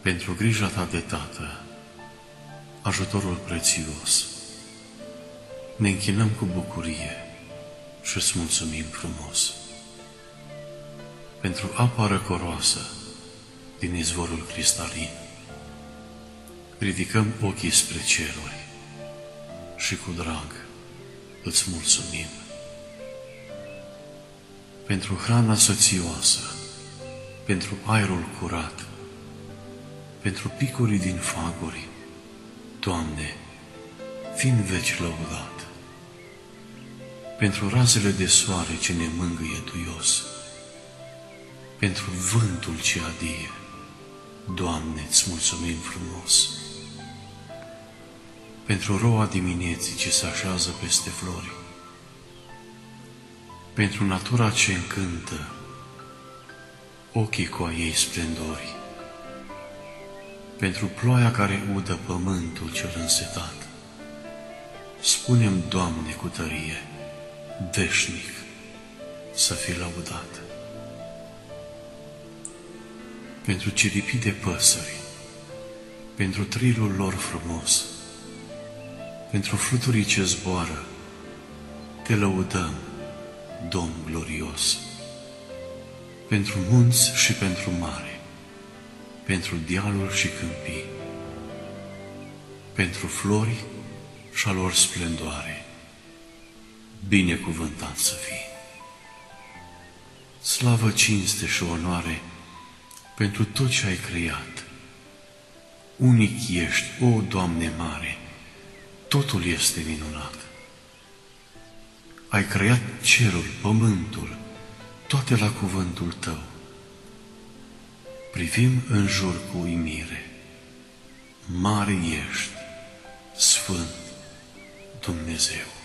pentru grija ta de Tată, ajutorul prețios. Ne închinăm cu bucurie și îți mulțumim frumos pentru apa răcoroasă din izvorul cristalin. Ridicăm ochii spre ceruri și cu drag îți mulțumim pentru hrana sățioasă, pentru aerul curat, pentru picurii din faguri. Doamne, fii în veci lăudat, pentru razele de soare ce ne mângâie duios, pentru vântul ce adie. Doamne, îți mulțumim frumos, pentru roa dimineții ce se așează peste flori, pentru natura ce încântă ochii cu a ei splendori, pentru ploaia care udă pământul cel însetat. Spune-mi, Doamne, cu tărie, veșnic să fii lăudat. Pentru ciripii de păsări, pentru trilul lor frumos, pentru fluturii ce zboară, te lăudăm, Domn glorios. Pentru munți și pentru mare, pentru dealuri și câmpii, pentru flori și a lor splendoare, binecuvântat să fii. Slavă, cinste și onoare pentru tot ce ai creat. Unic ești, o Doamne mare, totul este minunat. Ai creat cerul, pământul, toate la cuvântul Tău. Privim în jur cu uimire. Mare ești, Sfânt Dumnezeu.